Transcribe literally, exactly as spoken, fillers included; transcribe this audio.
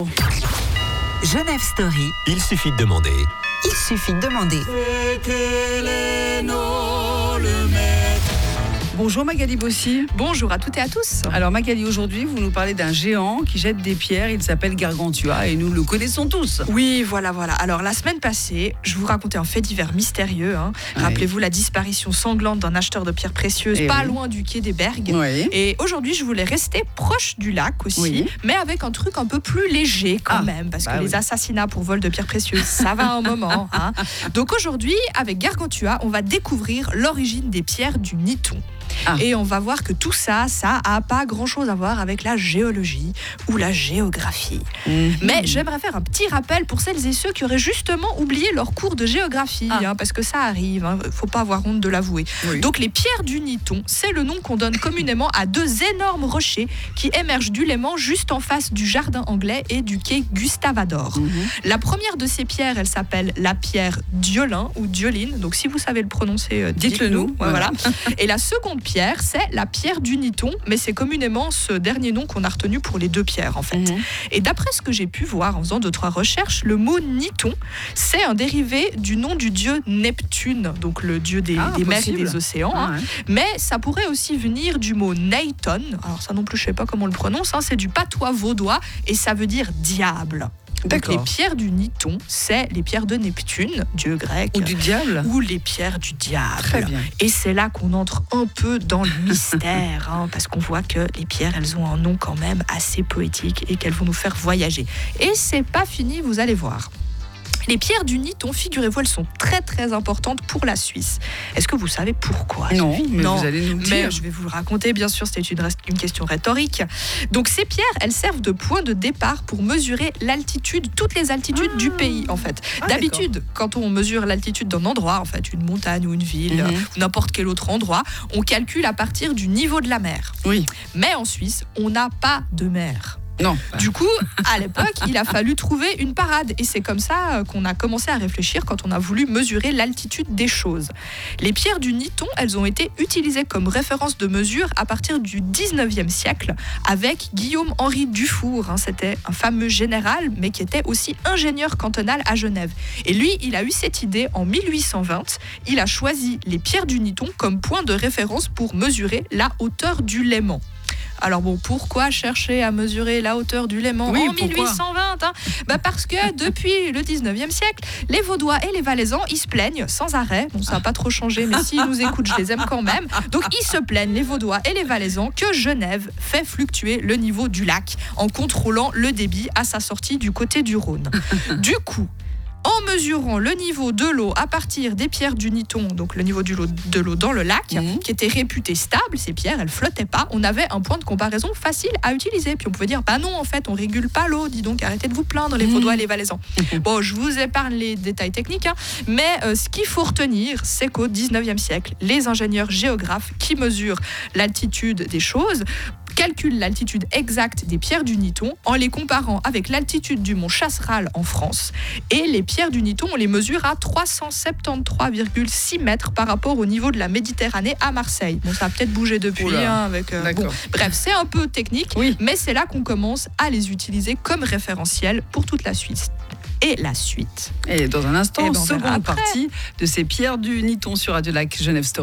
Genève Story. Il suffit de demander. Il suffit de demander. Bonjour Magali Bossy. Bonjour à toutes et à tous. Alors Magali, aujourd'hui vous nous parlez d'un géant qui jette des pierres, il s'appelle Gargantua et nous le connaissons tous. Oui, voilà, voilà. Alors la semaine passée, je vous racontais un fait divers mystérieux. Hein. Oui. Rappelez-vous la disparition sanglante d'un acheteur de pierres précieuses, Et pas oui. loin du quai des Bergues. Oui. Et aujourd'hui, je voulais rester proche du lac aussi, Oui. mais avec un truc un peu plus léger quand Ah, même, parce bah que oui. les assassinats pour vol de pierres précieuses, ça va un moment. Hein. Donc aujourd'hui, avec Gargantua, on va découvrir l'origine des pierres du Niton. Ah. Et on va voir que tout ça, ça a pas grand-chose à voir avec la géologie ou la géographie. Mmh. Mais j'aimerais faire un petit rappel pour celles et ceux qui auraient justement oublié leur cours de géographie, Ah. hein, parce que ça arrive, hein, faut pas avoir honte de l'avouer. Oui. Donc les pierres du Niton, c'est le nom qu'on donne communément à deux énormes rochers qui émergent du Léman juste en face du jardin anglais et du quai Gustavador. Mmh. La première de ces pierres, elle s'appelle la pierre Diolin ou Dioline. Donc si vous savez le prononcer, euh, Dites-le dites-le nous. nous. Ouais, voilà. Et la seconde pierre, c'est la pierre du Niton, mais c'est communément ce dernier nom qu'on a retenu pour les deux pierres en fait. Mmh. Et d'après ce que j'ai pu voir en faisant deux trois recherches, le mot Niton, c'est un dérivé du nom du dieu Neptune, donc le dieu des, Ah, des mers et possible. des océans. Ah, hein. ouais. Mais ça pourrait aussi venir du mot Neiton. Alors ça non plus, je sais pas comment on le prononce. Hein. C'est du patois vaudois et ça veut dire diable. Donc D'accord. les pierres du Niton, c'est les pierres de Neptune, dieu grec, Ou du diable. ou les pierres du diable. Très bien. Et c'est là qu'on entre un peu dans le mystère, hein, parce qu'on voit que les pierres, elles ont un nom quand même assez poétique et qu'elles vont nous faire voyager. Et c'est pas fini, vous allez voir. Les pierres du Niton, figurez-vous, elles sont très très importantes pour la Suisse. Est-ce que vous savez pourquoi Non, Sophie mais Non. vous allez nous le Mais dire. je vais vous le raconter, bien sûr, c'était une, une question rhétorique. Donc ces pierres, elles servent de point de départ pour mesurer l'altitude, toutes les altitudes Ah. du pays en fait. Ah, D'habitude, quand on mesure l'altitude d'un endroit, en fait, une montagne ou une ville, Mhm. ou n'importe quel autre endroit, on calcule à partir du niveau de la mer. Oui. Mais en Suisse, on n'a pas de mer. Non. Du coup, à l'époque, il a fallu trouver une parade. Et c'est comme ça euh, qu'on a commencé à réfléchir quand on a voulu mesurer l'altitude des choses. Les pierres du Niton, elles ont été utilisées comme référence de mesure à partir du dix-neuvième siècle avec Guillaume-Henri Dufour. Hein, c'était un fameux général, mais qui était aussi ingénieur cantonal à Genève. Et lui, il a eu cette idée en mille huit cent vingt. Il a choisi les pierres du Niton comme point de référence pour mesurer la hauteur du Léman. Alors bon, pourquoi chercher à mesurer la hauteur du Léman Oui, en pourquoi mille huit cent vingt hein bah Parce que depuis le dix-neuvième siècle, les Vaudois et les Valaisans, ils se plaignent sans arrêt. Bon, ça n'a pas trop changé, mais s'ils nous écoutent, je les aime quand même. Donc ils se plaignent, les Vaudois et les Valaisans, que Genève fait fluctuer le niveau du lac en contrôlant le débit à sa sortie du côté du Rhône. Du coup, en mesurant le niveau de l'eau à partir des pierres du Niton, donc le niveau du lot- de l'eau dans le lac, Mhm. qui était réputé stable, ces pierres, elles flottaient pas, on avait un point de comparaison facile à utiliser. Puis on pouvait dire, bah non, en fait, on régule pas l'eau, dis donc, arrêtez de vous plaindre, les Mhm. Vaudois et les Valaisans. Bon, je vous épargne les détails techniques, hein, mais euh, ce qu'il faut retenir, c'est qu'au dix-neuvième siècle, les ingénieurs géographes qui mesurent l'altitude des choses calculent l'altitude exacte des pierres du Niton en les comparant avec l'altitude du mont Chasseral en France. Et les pierres du Niton, on les mesure à trois cent soixante-treize virgule six mètres par rapport au niveau de la Méditerranée à Marseille. Bon, ça a peut-être bougé depuis. Oula. Hein, avec, euh, D'accord. bon, bref, c'est un peu technique, Oui. mais c'est là qu'on commence à les utiliser comme référentiel pour toute la Suisse. Et la suite. Et dans un instant, Eh ben, on verra seconde après. partie de ces pierres du Niton sur Radio Lac Genève Story.